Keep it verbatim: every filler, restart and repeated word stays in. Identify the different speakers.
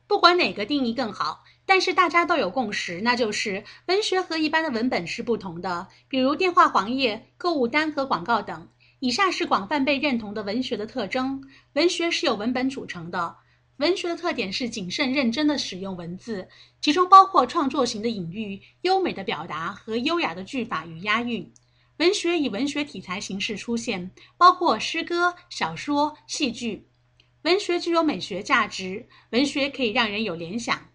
Speaker 1: 不管哪个定义更好，但是大家都有共识，那就是文学和一般的文本是不同的，比如电话黄页、购物单和广告等。以下是广泛被认同的文学的特征。文学是由文本组成的，文学的特点是谨慎认真地使用文字，其中包括创作型的隐喻、优美的表达和优雅的句法与押韵。文学以文学题材形式出现，包括诗歌、小说、戏剧。文学具有美学价值，文学可以让人有联想，